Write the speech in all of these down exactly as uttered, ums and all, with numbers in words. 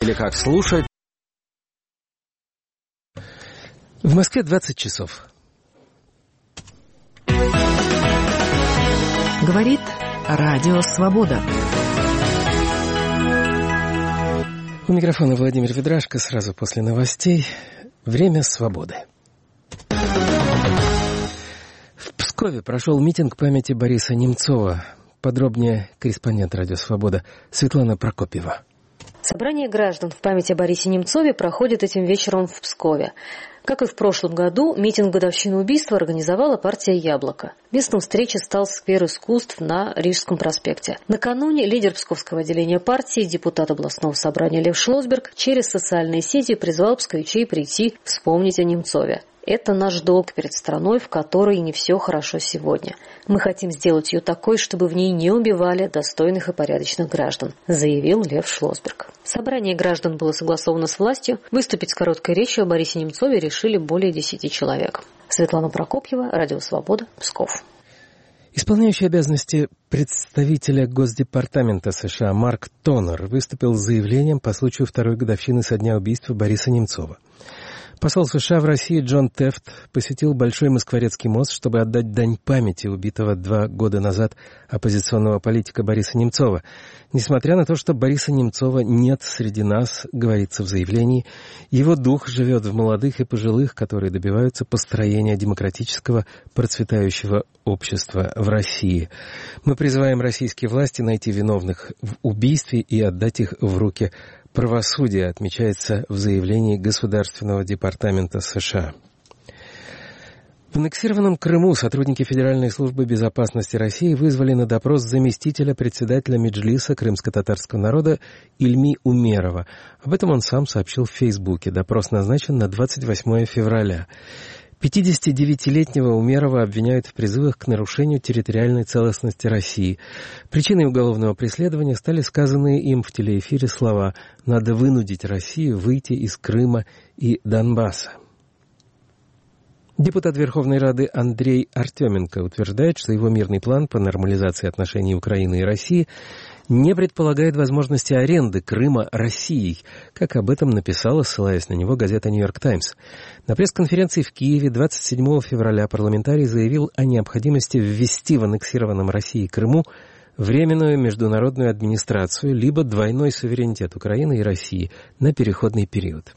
или как слушать. В Москве двадцать часов. Говорит Радио Свобода. У микрофона Владимир Ведрашко. Сразу после новостей. Время свободы. В Пскове прошел митинг памяти Бориса Немцова. Подробнее корреспондент Радио Свобода Светлана Прокопьева. Собрание граждан в память о Борисе Немцове проходит этим вечером в Пскове. Как и в прошлом году, митинг в годовщину убийства организовала партия «Яблоко». Местом встречи стал сквер искусств на Рижском проспекте. Накануне лидер Псковского отделения партии, депутат областного собрания Лев Шлосберг через социальные сети призвал псковичей прийти вспомнить о Немцове. Это наш долг перед страной, в которой не все хорошо сегодня. Мы хотим сделать ее такой, чтобы в ней не убивали достойных и порядочных граждан, заявил Лев Шлосберг. Собрание граждан было согласовано с властью. Выступить с короткой речью о Борисе Немцове решили более десяти человек. Светлана Прокопьева, Радио Свобода, Псков. Исполняющий обязанности представителя Госдепартамента США Марк Тонер выступил с заявлением по случаю второй годовщины со дня убийства Бориса Немцова. Посол США в России Джон Тефт посетил Большой Москворецкий мост, чтобы отдать дань памяти убитого два года назад оппозиционного политика Бориса Немцова. Несмотря на то, что Бориса Немцова нет среди нас, говорится в заявлении, его дух живет в молодых и пожилых, которые добиваются построения демократического, процветающего общества в России. Мы призываем российские власти найти виновных в убийстве и отдать их в руки правосудия, отмечается в заявлении Государственного департамента США. В аннексированном Крыму сотрудники Федеральной службы безопасности России вызвали на допрос заместителя председателя Меджлиса крымско-татарского народа Ильми Умерова. Об этом он сам сообщил в Фейсбуке. Допрос назначен на двадцать восьмое февраля. пятидесятидевятилетнего Умерова обвиняют в призывах к нарушению территориальной целостности России. Причиной уголовного преследования стали сказанные им в телеэфире слова «надо вынудить Россию выйти из Крыма и Донбасса». Депутат Верховной Рады Андрей Артеменко утверждает, что его мирный план по нормализации отношений Украины и России не предполагает возможности аренды Крыма Россией, как об этом написала, ссылаясь на него, газета «Нью-Йорк Таймс». На пресс-конференции в Киеве двадцать седьмого февраля парламентарий заявил о необходимости ввести в аннексированном Россией Крыму временную международную администрацию либо двойной суверенитет Украины и России на переходный период.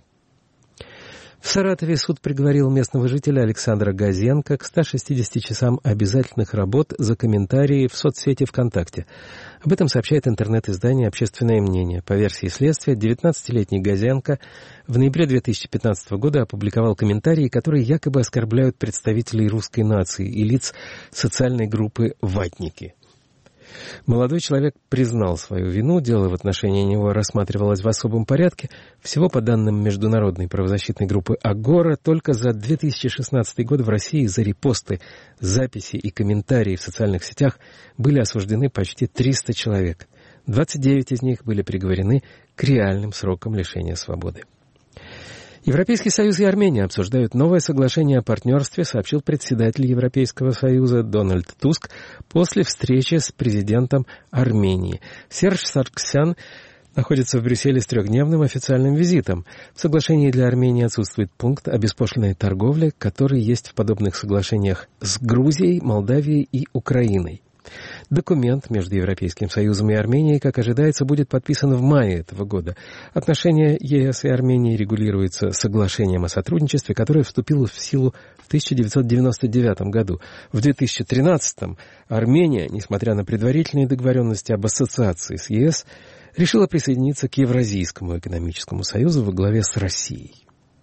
В Саратове суд приговорил местного жителя Александра Газенко к ста шестидесяти часам обязательных работ за комментарии в соцсети ВКонтакте. Об этом сообщает интернет-издание «Общественное мнение». По версии следствия, девятнадцатилетний Газенко в ноябре две тысячи пятнадцатого года опубликовал комментарии, которые якобы оскорбляют представителей русской нации и лиц социальной группы «Ватники». Молодой человек признал свою вину, дело в отношении него рассматривалось в особом порядке. Всего, по данным международной правозащитной группы «Агора», только за две тысячи шестнадцатый год в России за репосты, записи и комментарии в социальных сетях были осуждены почти триста человек. двадцать девять из них были приговорены к реальным срокам лишения свободы. Европейский Союз и Армения обсуждают новое соглашение о партнерстве, сообщил председатель Европейского Союза Дональд Туск после встречи с президентом Армении. Серж Саргсян находится в Брюсселе с трехдневным официальным визитом. В соглашении для Армении отсутствует пункт о беспошлинной торговле, который есть в подобных соглашениях с Грузией, Молдавией и Украиной. Документ между Европейским Союзом и Арменией, как ожидается, будет подписан в мае этого года. Отношения ЕС и Армении регулируются соглашением о сотрудничестве, которое вступило в силу в тысяча девятьсот девяносто девятом году. В две тысячи тринадцатом Армения, несмотря на предварительные договоренности об ассоциации с ЕС, решила присоединиться к Евразийскому экономическому союзу во главе с Россией.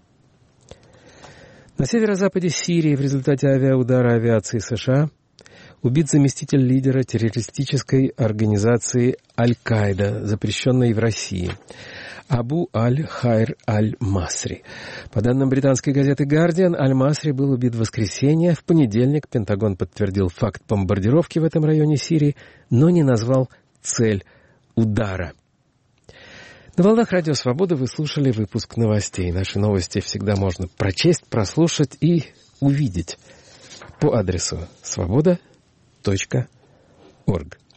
На северо-западе Сирии в результате авиаудара авиации США убит заместитель лидера террористической организации Аль-Каида, запрещенной в России, Абу Аль-Хайр Аль-Масри. По данным британской газеты «Гардиан», Аль-Масри был убит в воскресенье. В понедельник Пентагон подтвердил факт бомбардировки в этом районе Сирии, но не назвал цель удара. На волнах Радио Свобода вы слушали выпуск новостей. Наши новости всегда можно прочесть, прослушать и увидеть по адресу свобода точка орг.